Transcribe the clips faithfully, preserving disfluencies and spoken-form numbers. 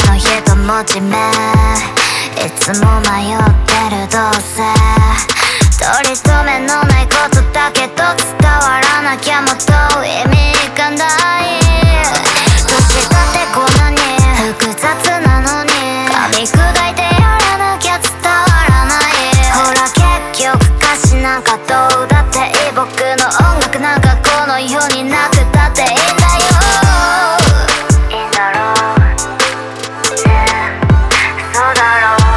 の人文字目いつも迷ってるどうせ取り留めのないことだけど伝わらなきゃもっと意味がない年だってこんなに複雑なのに噛み砕いてやらなきゃ伝わらないほら結局歌詞なんかどうだっていい僕の音楽なんかこの世になくたっていいんだよいいんだろうねそうだろう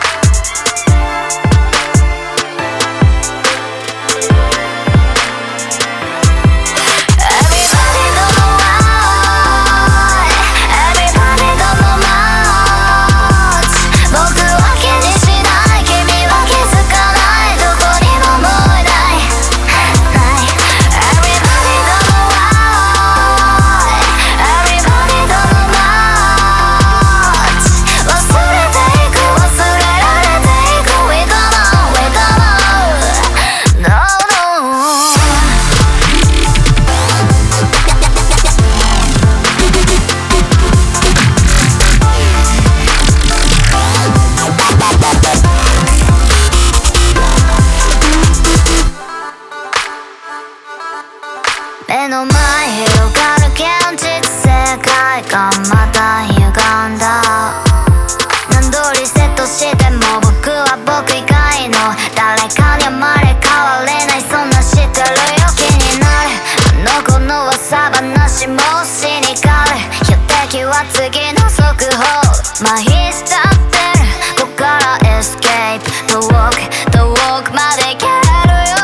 目の前広がる現実世界がまた歪んだ何度リセットしても僕は僕以外の誰かに生まれ変われないそんな知ってるよ気になるあの子の噂話もシニカル標的は次の速報麻痺しちゃってるここからエスケープ The walk, the walk まで行けるよ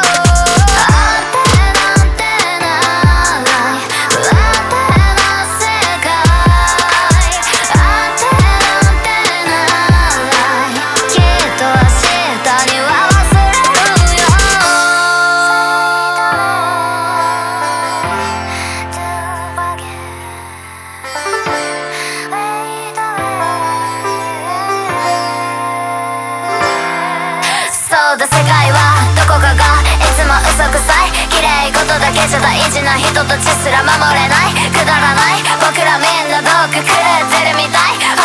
世界はどこかがいつも嘘くさい綺麗事だけじゃ大事な人たちすら守れないくだらない僕らみんなどっか狂ってるみたい